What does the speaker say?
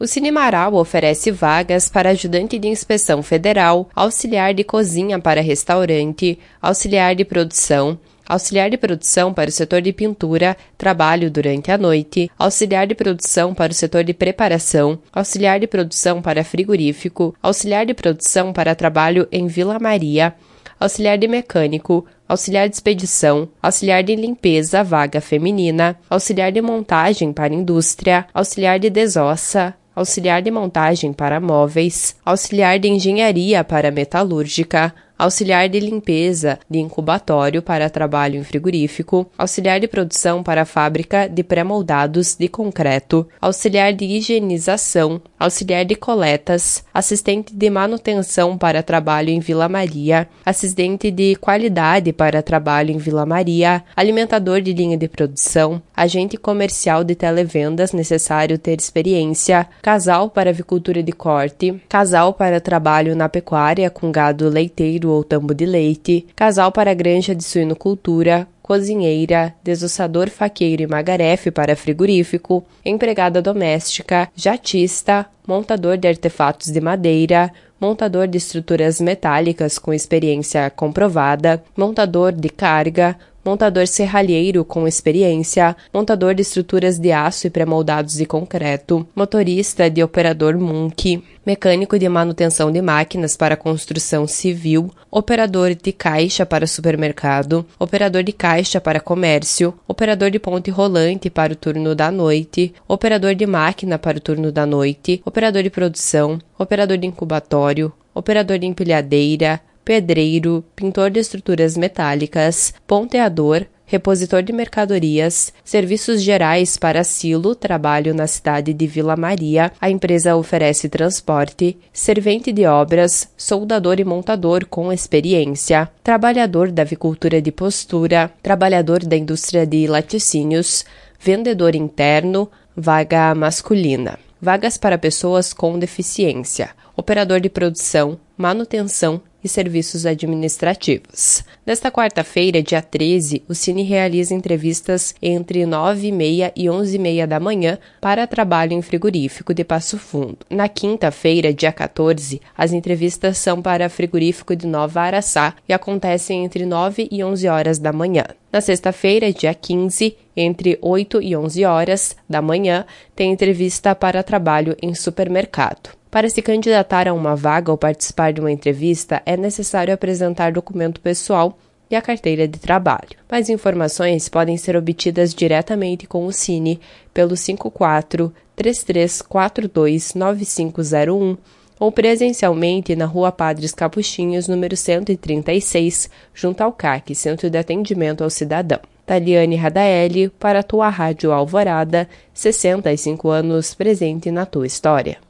O Cine Marau oferece vagas para ajudante de inspeção federal, auxiliar de cozinha para restaurante, auxiliar de produção para o setor de pintura, trabalho durante a noite, auxiliar de produção para o setor de preparação, auxiliar de produção para frigorífico, auxiliar de produção para trabalho em Vila Maria, auxiliar de mecânico, auxiliar de expedição, auxiliar de limpeza, vaga feminina, auxiliar de montagem para indústria, auxiliar de desossa, auxiliar de montagem para móveis, auxiliar de engenharia para metalúrgica, auxiliar de limpeza de incubatório para trabalho em frigorífico, auxiliar de produção para fábrica de pré-moldados de concreto, auxiliar de higienização, auxiliar de coletas, assistente de manutenção para trabalho em Vila Maria, assistente de qualidade para trabalho em Vila Maria, alimentador de linha de produção, agente comercial de televendas necessário ter experiência, casal para avicultura de corte, casal para trabalho na pecuária com gado leiteiro ou tambo de leite, casal para granja de suinocultura, cozinheira, desossador faqueiro e magarefe para frigorífico, empregada doméstica, jatista, montador de artefatos de madeira, montador de estruturas metálicas com experiência comprovada, montador de carga, montador serralheiro com experiência, montador de estruturas de aço e pré-moldados de concreto, motorista de operador Munk, mecânico de manutenção de máquinas para construção civil, operador de caixa para supermercado, operador de caixa para comércio, operador de ponte rolante para o turno da noite, operador de máquina para o turno da noite, operador de produção, operador de incubatório, operador de empilhadeira, pedreiro, pintor de estruturas metálicas, ponteador, repositor de mercadorias, serviços gerais para silo, trabalho na cidade de Vila Maria, a empresa oferece transporte, servente de obras, soldador e montador com experiência, trabalhador da avicultura de postura, trabalhador da indústria de laticínios, vendedor interno, vaga masculina. Vagas para pessoas com deficiência, operador de produção, manutenção e serviços administrativos. Nesta quarta-feira, dia 13, o Cine realiza entrevistas entre 9h30 e 11h30 da manhã para trabalho em frigorífico de Passo Fundo. Na quinta-feira, dia 14, as entrevistas são para frigorífico de Nova Araçá e acontecem entre 9 e 11 horas da manhã. Na sexta-feira, dia 15, entre 8 e 11 horas da manhã, tem entrevista para trabalho em supermercado. Para se candidatar a uma vaga ou participar de uma entrevista, é necessário apresentar documento pessoal e a carteira de trabalho. Mais informações podem ser obtidas diretamente com o Cine pelo 54-3342-9501 ou presencialmente na Rua Padres Capuchinhos, número 136, junto ao CAC, Centro de Atendimento ao Cidadão. Taliane Radaeli, para a tua Rádio Alvorada, 65 anos presente na tua história.